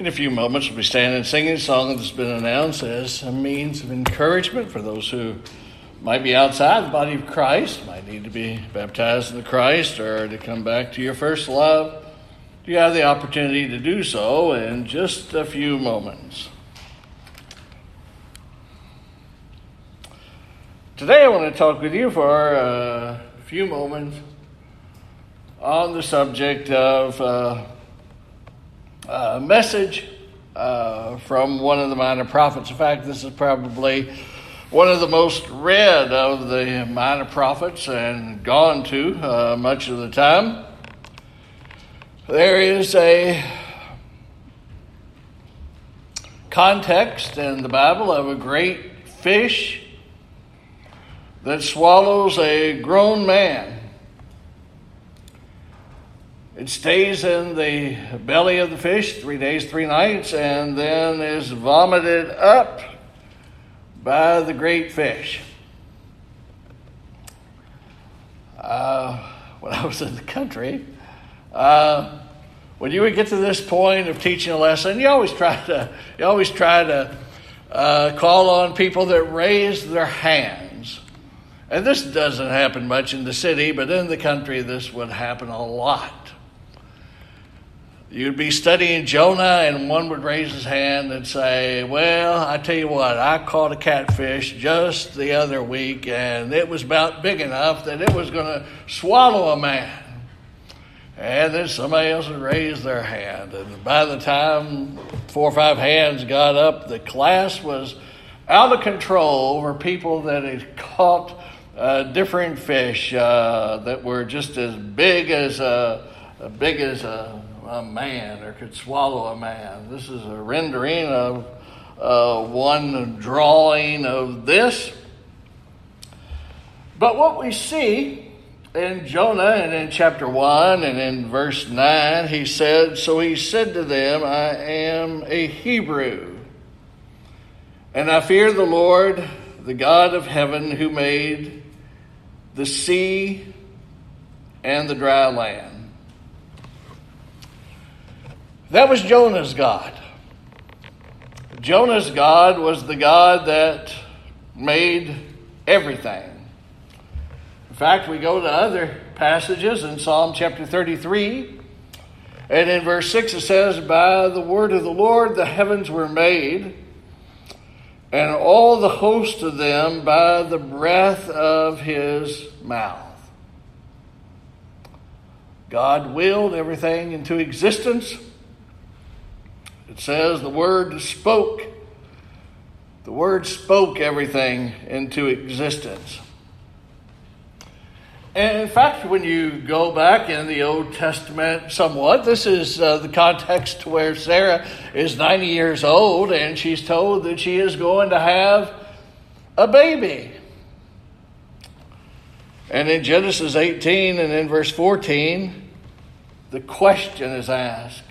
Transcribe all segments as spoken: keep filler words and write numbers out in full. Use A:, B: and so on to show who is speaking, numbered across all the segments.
A: In a few moments, we'll be standing and singing a song that's been announced as a means of encouragement for those who might be outside the body of Christ, might need to be baptized into Christ or to come back to your first love. You have the opportunity to do so in just a few moments. Today I want to talk with you for a few moments on the subject of uh, a message uh, from one of the minor prophets. In fact, this is probably one of the most read of the minor prophets and gone to uh, much of the time. There is a context in the Bible of a great fish that swallows a grown man. It stays in the belly of the fish three days, three nights, and then is vomited up by the great fish. Uh, when I was in the country, uh, when you would get to this point of teaching a lesson, you always try to you always try to uh, call on people that raise their hands. And this doesn't happen much in the city, but in the country, this would happen a lot. You'd be studying Jonah, and one would raise his hand and say, well, I tell you what, I caught a catfish just the other week, and it was about big enough that it was going to swallow a man. And then somebody else would raise their hand. And by the time four or five hands got up, the class was out of control over people that had caught uh, different fish uh, that were just as big as a, as big as a a man, or could swallow a man. This is a rendering of uh, one drawing of this. But what we see in Jonah and in chapter one and in verse nine, he said, so he said to them, I am a Hebrew, and I fear the Lord, the God of heaven, who made the sea and the dry land. That was Jonah's God. Jonah's God was the God that made everything. In fact, we go to other passages in Psalm chapter thirty-three, and in verse six it says, by the word of the Lord the heavens were made, and all the host of them by the breath of his mouth. God willed everything into existence. It says the Word spoke. The Word spoke everything into existence. And in fact, when you go back in the Old Testament somewhat, this is uh, the context where Sarah is ninety years old and she's told that she is going to have a baby. And in Genesis eighteen and in verse fourteen, the question is asked,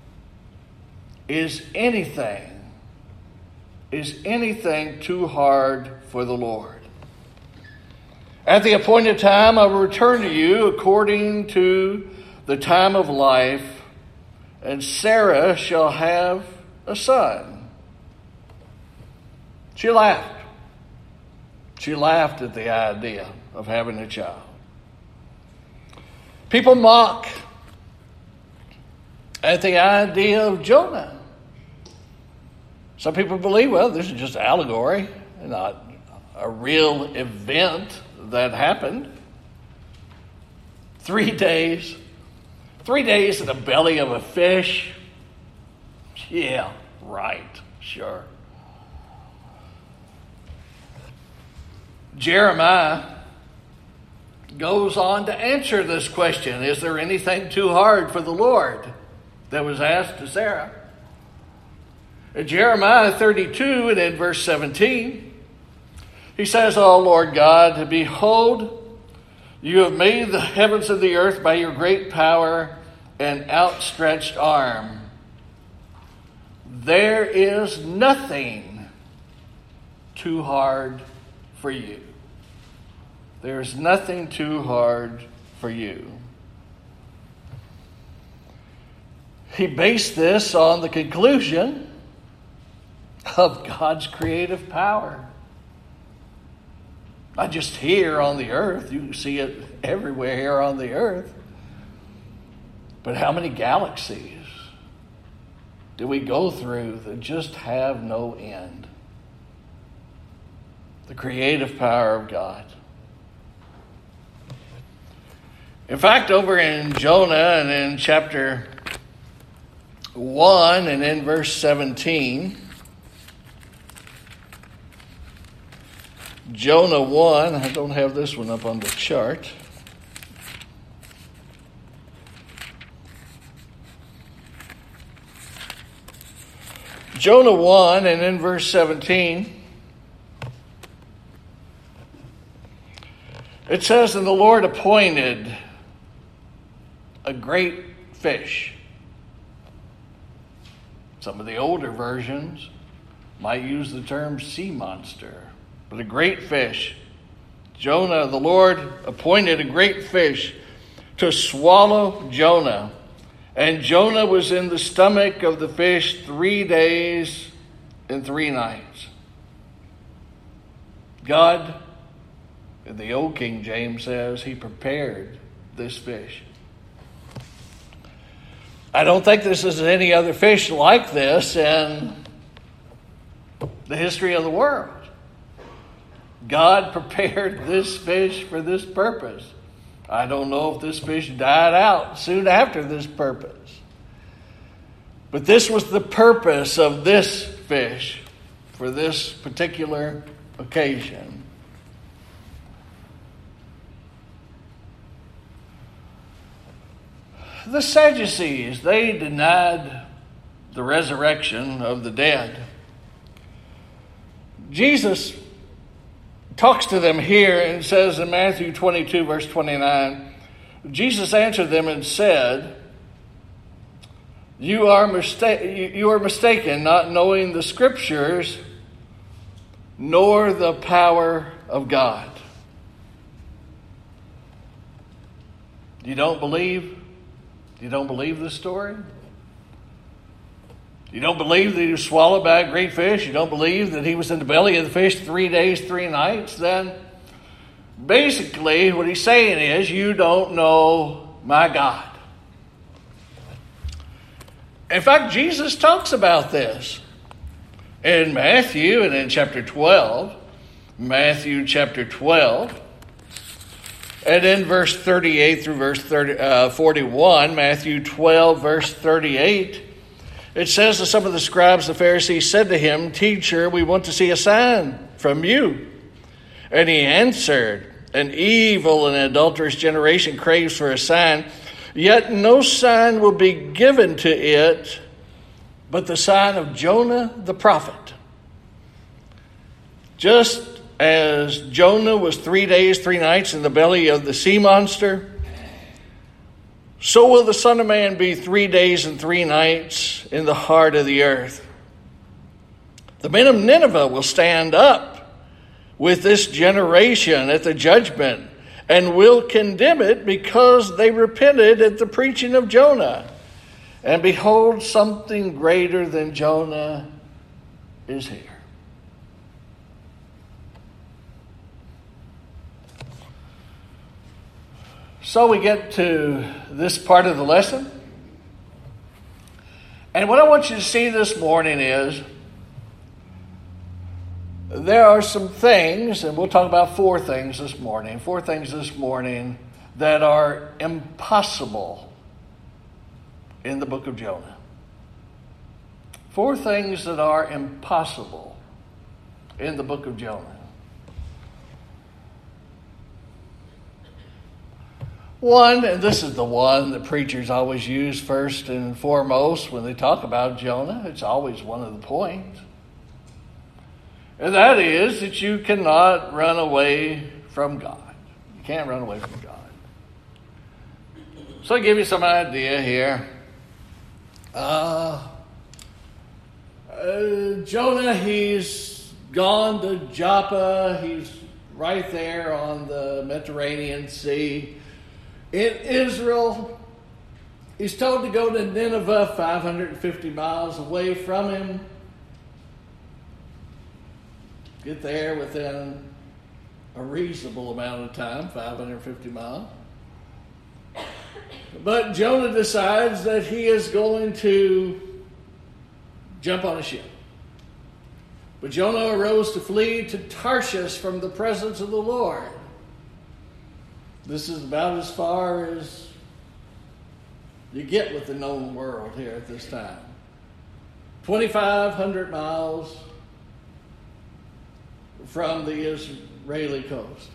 A: Is anything, is anything too hard for the Lord? At the appointed time, I will return to you according to the time of life, and Sarah shall have a son. She laughed. She laughed at the idea of having a child. People mock at the idea of Jonah. Some people believe, well, this is just allegory, not a real event that happened. Three days, three days in the belly of a fish. Yeah, right, sure. Jeremiah goes on to answer this question, is there anything too hard for the Lord? That was asked to Sarah. In Jeremiah thirty-two and in verse seventeen, he says, O Lord God, behold, you have made the heavens and the earth by your great power and outstretched arm. There is nothing too hard for you. There is nothing too hard for you. he based this on the conclusion of God's creative power. Not just here on the earth. You can see it everywhere here on the earth. But how many galaxies do we go through that just have no end? The creative power of God. In fact, over in Jonah and in chapter one and in verse seventeen, Jonah one, I don't have this one up on the chart. Jonah one and in verse seventeen, it says, "And the Lord appointed a great fish." Some of the older versions might use the term sea monster, but a great fish. Jonah, the Lord appointed a great fish to swallow Jonah. And Jonah was in the stomach of the fish three days and three nights. God, in the old King James says, he prepared this fish. I don't think this is any other fish like this in the history of the world. God prepared this fish for this purpose. I don't know if this fish died out soon after this purpose. But this was the purpose of this fish for this particular occasion. The Sadducees, they denied the resurrection of the dead. Jesus talks to them here and says in Matthew twenty-two, verse twenty-nine, Jesus answered them and said, You are, mista- you are mistaken, not knowing the Scriptures nor the power of God. You don't believe? You don't believe this story? You don't believe that he was swallowed by a great fish? You don't believe that he was in the belly of the fish three days, three nights? Then basically what he's saying is you don't know my God. In fact, Jesus talks about this in Matthew and in chapter twelve. Matthew chapter twelve. And in verse thirty-eight through verse thirty, uh, forty-one, Matthew twelve, verse thirty-eight, it says that some of the scribes, the Pharisees, said to him, Teacher, we want to see a sign from you. And he answered, An evil and adulterous generation craves for a sign, yet no sign will be given to it but the sign of Jonah the prophet. Just as Jonah was three days, three nights in the belly of the sea monster, so will the Son of Man be three days and three nights in the heart of the earth. The men of Nineveh will stand up with this generation at the judgment and will condemn it because they repented at the preaching of Jonah. And behold, something greater than Jonah is here. So we get to this part of the lesson. And what I want you to see this morning is there are some things, and we'll talk about four things this morning, four things this morning that are impossible in the book of Jonah. Four things that are impossible in the book of Jonah. One, and this is the one that preachers always use first and foremost when they talk about Jonah. It's always one of the points. And that is that you cannot run away from God. You can't run away from God. So I'll give you some idea here. Uh, uh, Jonah, he's gone to Joppa. He's right there on the Mediterranean Sea. In Israel, He's told to go to Nineveh, five hundred fifty miles away from him. Get there within a reasonable amount of time, five hundred fifty miles. But Jonah decides that he is going to jump on a ship. But Jonah arose to flee to Tarshish from the presence of the Lord. This is about as far as you get with the known world here at this time. twenty-five hundred miles from the Israeli coast.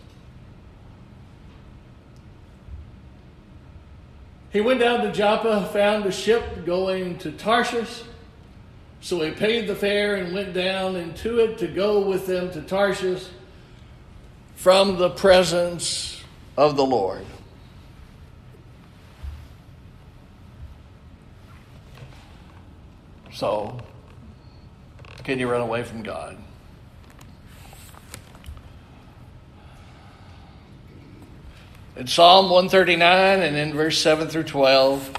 A: He went down to Joppa, found a ship going to Tarshish. So he paid the fare and went down into it to go with them to Tarshish from the presence of the Lord. So, can you run away from God? In Psalm one thirty-nine and in verse seven through twelve,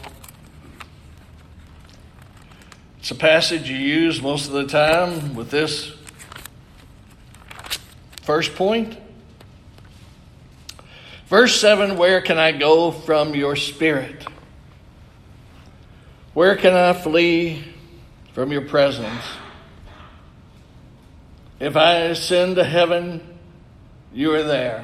A: it's a passage you use most of the time with this first point. Verse seven, where can I go from your spirit? Where can I flee from your presence? If I ascend to heaven, you are there.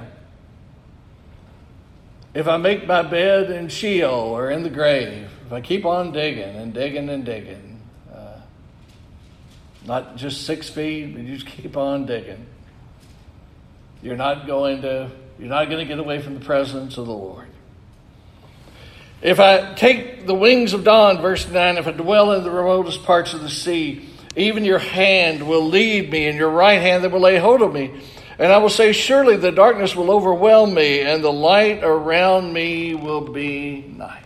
A: If I make my bed in Sheol or in the grave, if I keep on digging and digging and digging, uh, not just six feet, but you just keep on digging, you're not going to you're not going to get away from the presence of the Lord. If I take the wings of dawn, verse nine, if I dwell in the remotest parts of the sea, even your hand will lead me, and your right hand that will lay hold of me. And I will say, surely the darkness will overwhelm me, and the light around me will be night.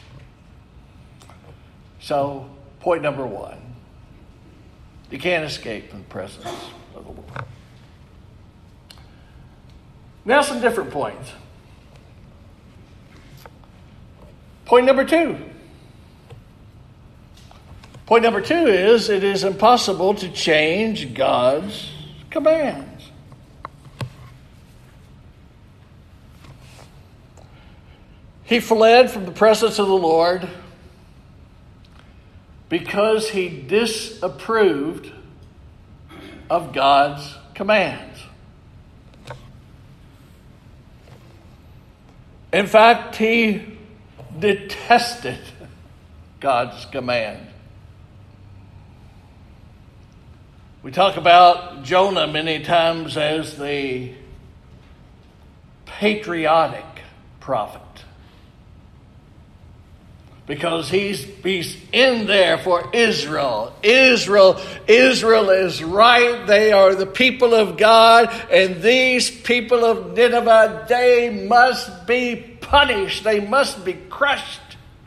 A: So, point number one. You can't escape from the presence of the Lord. Now some different points. Point number two. Point number two is it is impossible to change God's commands. He fled from the presence of the Lord because he disapproved of God's commands. In fact, he detested God's command. We talk about Jonah many times as the patriotic prophet. Because he's, he's in there for Israel. Israel, Israel is right. They are the people of God. And these people of Nineveh, they must be punished. They must be crushed.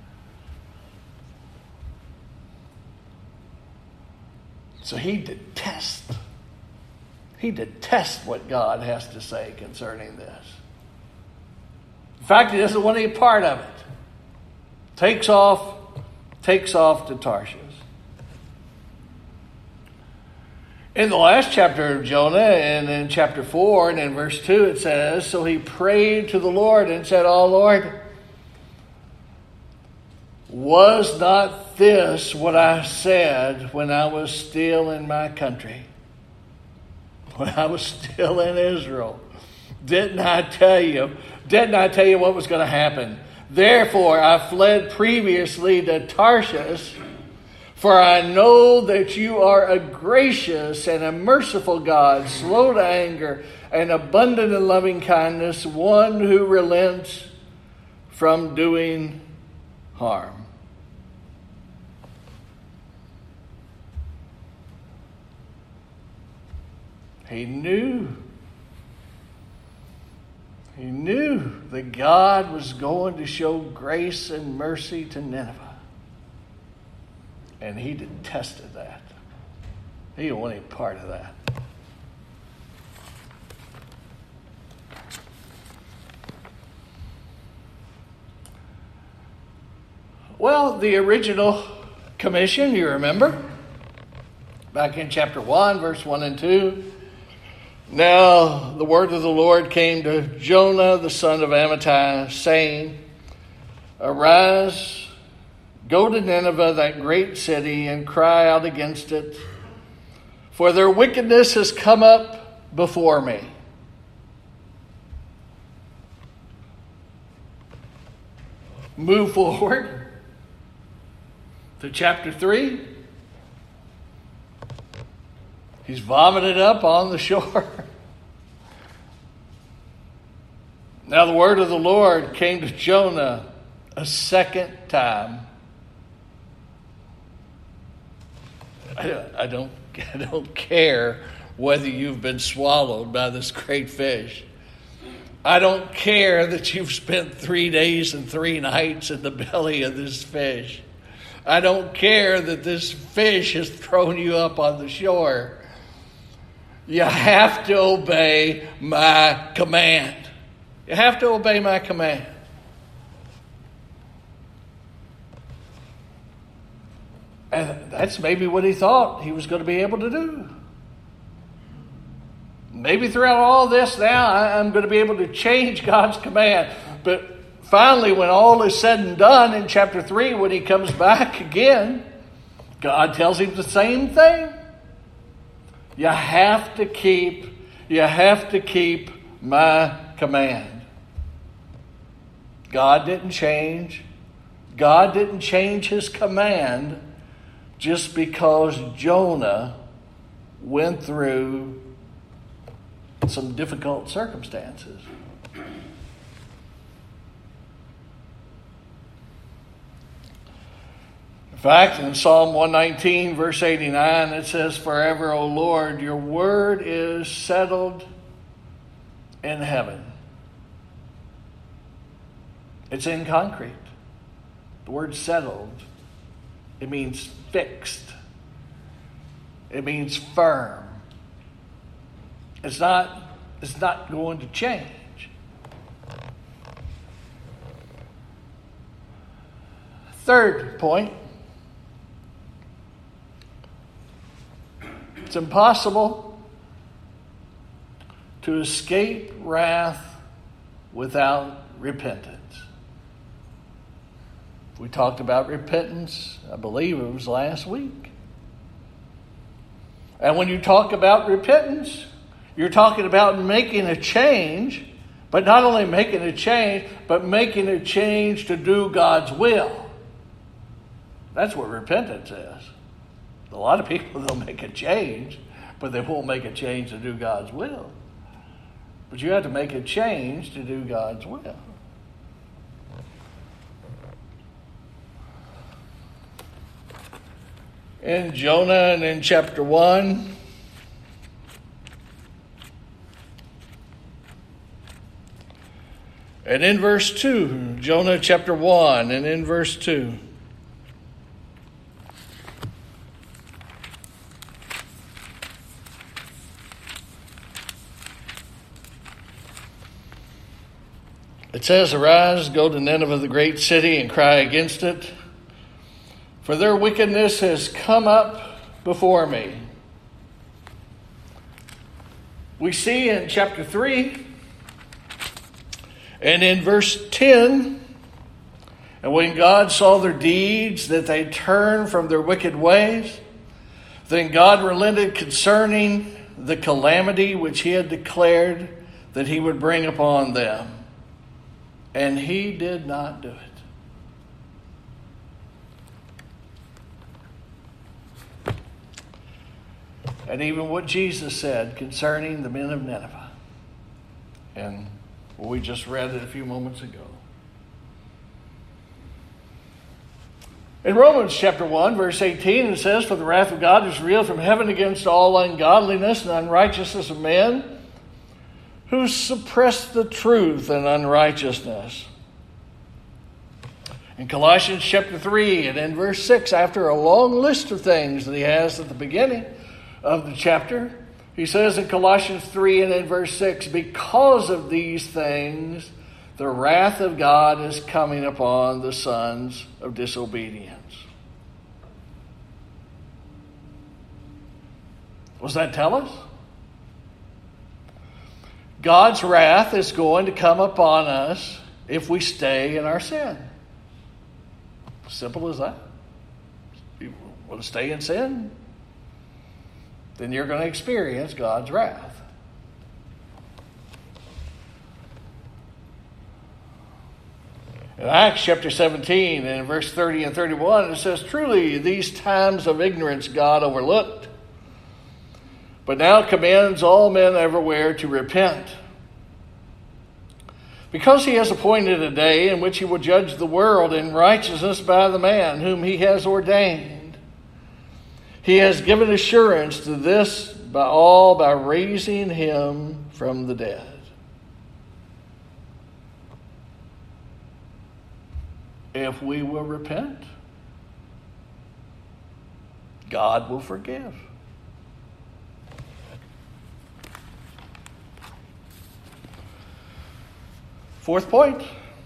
A: So he detests. He detests what God has to say concerning this. In fact, he doesn't want any part of it. Takes off, takes off to Tarshish. In the last chapter of Jonah, and in chapter four, and in verse two, it says, so he prayed to the Lord and said, oh Lord, was not this what I said when I was still in my country? When I was still in Israel? Didn't I tell you? Didn't I tell you what was going to happen? Therefore, I fled previously to Tarshish, for I know that you are a gracious and a merciful God, slow to anger and abundant in loving kindness, one who relents from doing harm. He knew He knew that God was going to show grace and mercy to Nineveh. And he detested that. He didn't want any part of that. Well, the original commission, you remember? Back in chapter one, verse one and two. Now the word of the Lord came to Jonah, the son of Amittai, saying, Arise, go to Nineveh, that great city, and cry out against it, for their wickedness has come up before me. Move forward to chapter three. He's vomited up on the shore. Now the word of the Lord came to Jonah a second time. I don't, I don't, I don't care whether you've been swallowed by this great fish. I don't care that you've spent three days and three nights in the belly of this fish. I don't care that this fish has thrown you up on the shore. You have to obey my command. You have to obey my command. And that's maybe what he thought he was going to be able to do. Maybe throughout all this now, I'm going to be able to change God's command. But finally, when all is said and done in chapter three, when he comes back again, God tells him the same thing. You have to keep, you have to keep my command. God didn't change. God didn't change his command just because Jonah went through some difficult circumstances. In fact, in Psalm one nineteen, verse eighty-nine, it says, Forever, O Lord, your word is settled in heaven. It's in concrete. The word settled, it means fixed. It means firm. It's not, it's not going to change. Third point. It's impossible to escape wrath without repentance. We talked about repentance, I believe it was last week. And when you talk about repentance, you're talking about making a change, but not only making a change, but making a change to do God's will. That's what repentance is. A lot of people, they'll make a change, but they won't make a change to do God's will. But you have to make a change to do God's will. In Jonah and in chapter one, and in verse two, Jonah chapter one and in verse two. It says, Arise, go to Nineveh, the great city, and cry against it, for their wickedness has come up before me. We see in chapter three and in verse ten, and when God saw their deeds, that they turned from their wicked ways, then God relented concerning the calamity which he had declared that he would bring upon them. And he did not do it. And even what Jesus said concerning the men of Nineveh. And we just read it a few moments ago. In Romans chapter one, verse eighteen, it says, For the wrath of God is revealed from heaven against all ungodliness and unrighteousness of men, who suppress the truth in unrighteousness. In Colossians chapter three and in verse six, after a long list of things that he has at the beginning of the chapter, he says in Colossians three and in verse six, Because of these things, the wrath of God is coming upon the sons of disobedience. What does that tell us? God's wrath is going to come upon us if we stay in our sin. Simple as that. If you want to stay in sin, then you're going to experience God's wrath. In Acts chapter seventeen, and in verse thirty and thirty-one, it says, "Truly these times of ignorance God overlooked, but now commands all men everywhere to repent. Because he has appointed a day in which he will judge the world in righteousness by the man whom he has ordained. He has given assurance to this by all by raising him from the dead." If we will repent, God will forgive. Fourth point.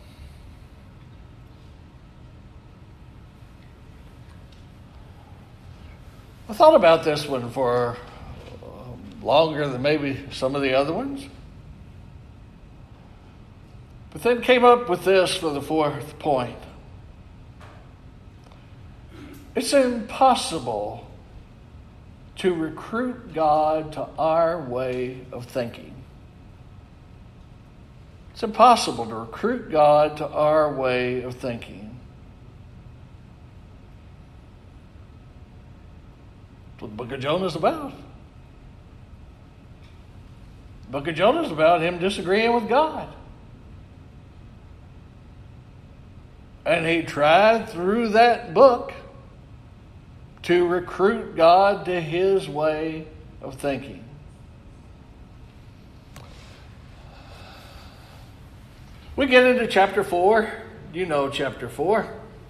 A: I thought about this one for longer than maybe some of the other ones. But then came up with this for the fourth point. It's impossible to recruit God to our way of thinking. It's impossible to recruit God to our way of thinking. That's what the book of Jonah is about. The book of Jonah is about him disagreeing with God. And he tried through that book to recruit God to his way of thinking. We get into chapter four. You know chapter four.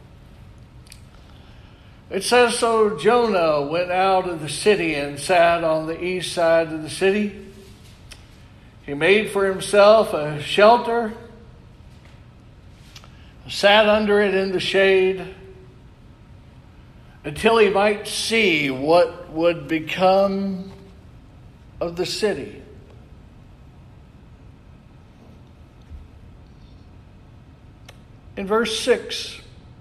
A: It says, "So Jonah went out of the city and sat on the east side of the city. He made for himself a shelter, sat under it in the shade, until he might see what would become of the city." In verse six,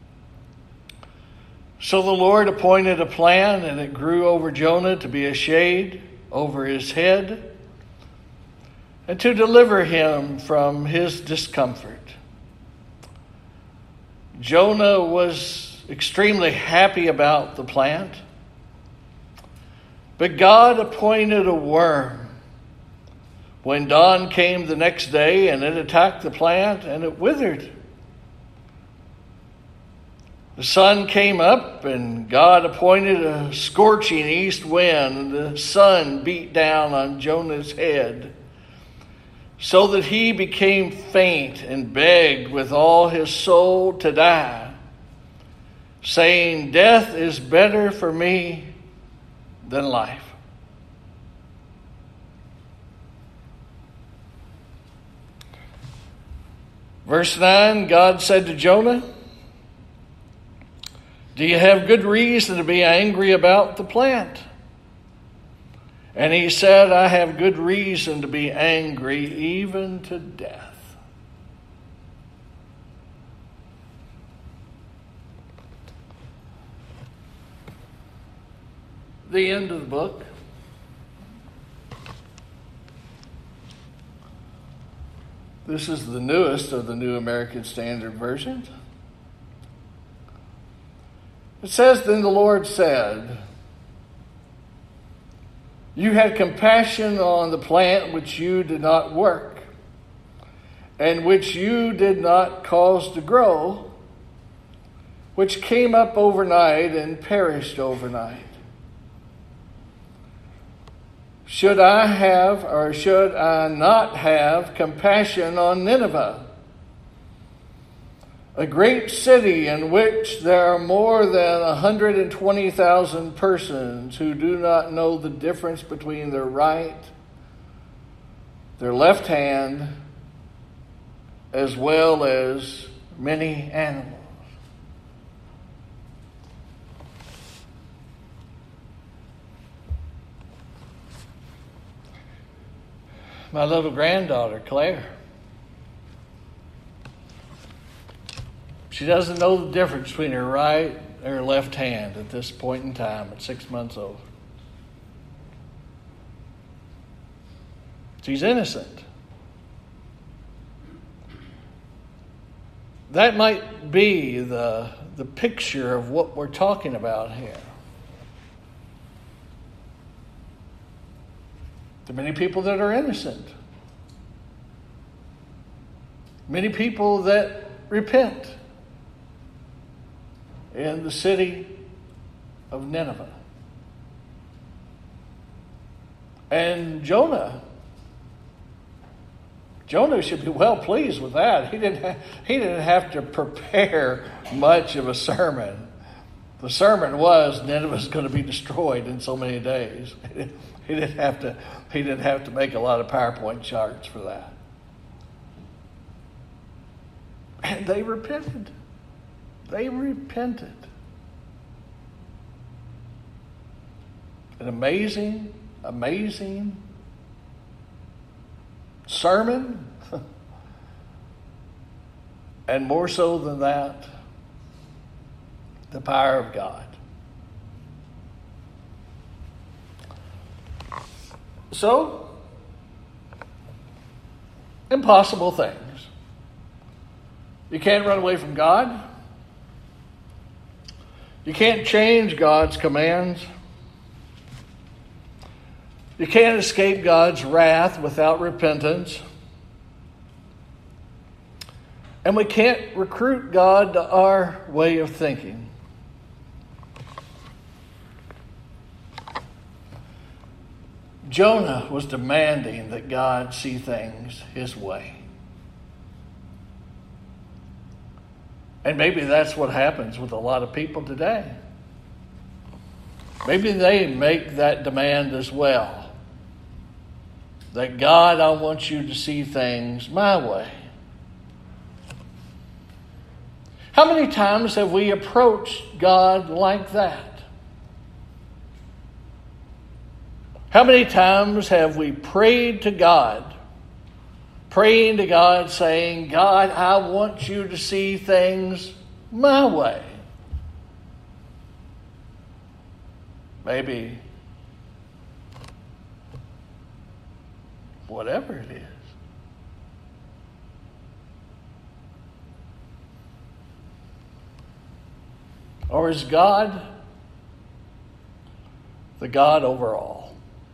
A: "So the Lord appointed a plan, and it grew over Jonah to be a shade over his head, and to deliver him from his discomfort." Jonah was extremely happy about the plant, but God appointed a worm. When dawn came the next day, and it attacked the plant, and it withered. The sun came up, and God appointed a scorching east wind, and the sun beat down on Jonah's head, so that he became faint and begged with all his soul to die, saying, "Death is better for me than life." Verse nine, God said to Jonah, "Do you have good reason to be angry about the plant?" And he said, "I have good reason to be angry, even to death." The end of the book. This is the newest of the New American Standard Version. It says, "Then the Lord said, you had compassion on the plant which you did not work, and which you did not cause to grow, which came up overnight and perished overnight. Should I have, or should I not have, compassion on Nineveh, a great city in which there are more than one hundred twenty thousand persons who do not know the difference between their right, their left hand, as well as many animals. My little granddaughter, Claire, she doesn't know the difference between her right and her left hand at this point in time at six months old. She's innocent. That might be the, the picture of what we're talking about here. There are many people that are innocent. Many people that repent in the city of Nineveh. And Jonah, Jonah should be well pleased with that. He didn't have, he didn't have to prepare much of a sermon. The sermon was Nineveh's going to be destroyed in so many days. He didn't have to he didn't have to make a lot of PowerPoint charts for that. And they repented. They repented. An amazing, amazing sermon. And more so than that, the power of God. So, impossible things. You can't run away from God. You can't change God's commands. You can't escape God's wrath without repentance. And we can't recruit God to our way of thinking. Jonah was demanding that God see things his way. And maybe that's what happens with a lot of people today. Maybe they make that demand as well. That God, I want you to see things my way. How many times have we approached God like that? How many times have we prayed to God, praying to God, saying, God, I want you to see things my way? Maybe whatever it is. Or is God the God over all?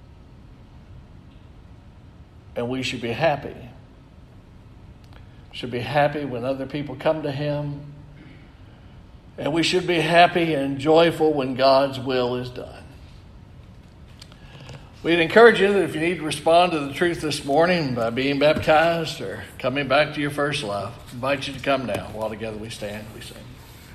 A: And we should be happy. Should be happy when other people come to Him. And we should be happy and joyful when God's will is done. We'd encourage you that if you need to respond to the truth this morning by being baptized or coming back to your first love, I invite you to come now while together we stand and we sing.